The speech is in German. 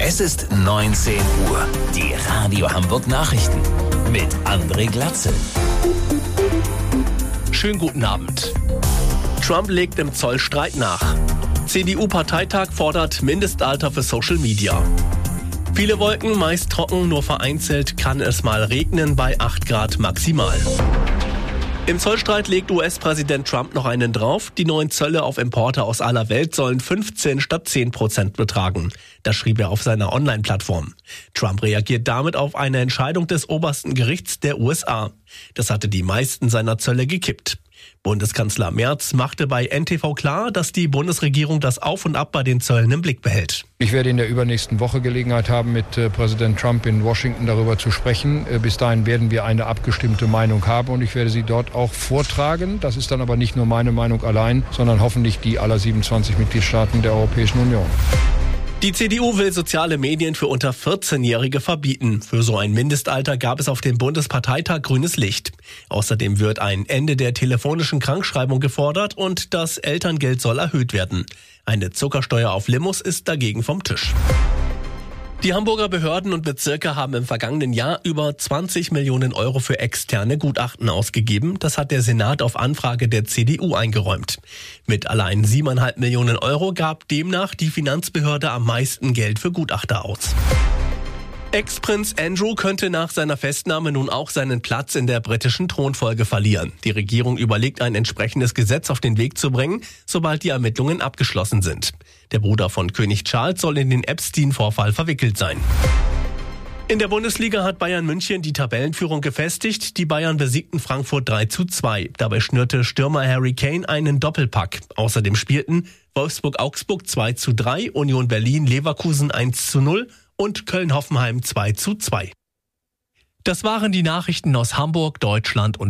Es ist 19 Uhr. Die Radio Hamburg Nachrichten mit André Glatzel. Schönen guten Abend. Trump legt im Zollstreit nach. CDU-Parteitag fordert Mindestalter für Social Media. Viele Wolken, meist trocken, nur vereinzelt kann es mal regnen bei 8 Grad maximal. Im Zollstreit legt US-Präsident Trump noch einen drauf. Die neuen Zölle auf Importe aus aller Welt sollen 15 statt 10% betragen. Das schrieb er auf seiner Online-Plattform. Trump reagiert damit auf eine Entscheidung des obersten Gerichts der USA. Das hatte die meisten seiner Zölle gekippt. Bundeskanzler Merz machte bei NTV klar, dass die Bundesregierung das Auf und Ab bei den Zöllen im Blick behält. Ich werde in der übernächsten Woche Gelegenheit haben, mit Präsident Trump in Washington darüber zu sprechen. Bis dahin werden wir eine abgestimmte Meinung haben und ich werde sie dort auch vortragen. Das ist dann aber nicht nur meine Meinung allein, sondern hoffentlich die aller 27 Mitgliedstaaten der Europäischen Union. Die CDU will soziale Medien für unter 14-Jährige verbieten. Für so ein Mindestalter gab es auf dem Bundesparteitag grünes Licht. Außerdem wird ein Ende der telefonischen Krankschreibung gefordert und das Elterngeld soll erhöht werden. Eine Zuckersteuer auf Limos ist dagegen vom Tisch. Die Hamburger Behörden und Bezirke haben im vergangenen Jahr über 20 Millionen Euro für externe Gutachten ausgegeben. Das hat der Senat auf Anfrage der CDU eingeräumt. Mit allein 7,5 Millionen Euro gab demnach die Finanzbehörde am meisten Geld für Gutachter aus. Ex-Prinz Andrew könnte nach seiner Festnahme nun auch seinen Platz in der britischen Thronfolge verlieren. Die Regierung überlegt, ein entsprechendes Gesetz auf den Weg zu bringen, sobald die Ermittlungen abgeschlossen sind. Der Bruder von König Charles soll in den Epstein-Vorfall verwickelt sein. In der Bundesliga hat Bayern München die Tabellenführung gefestigt. Die Bayern besiegten Frankfurt 3:2. Dabei schnürte Stürmer Harry Kane einen Doppelpack. Außerdem spielten Wolfsburg-Augsburg 2:3, Union Berlin-Leverkusen 1:0 und Köln-Hoffenheim 2:2. Das waren die Nachrichten aus Hamburg, Deutschland und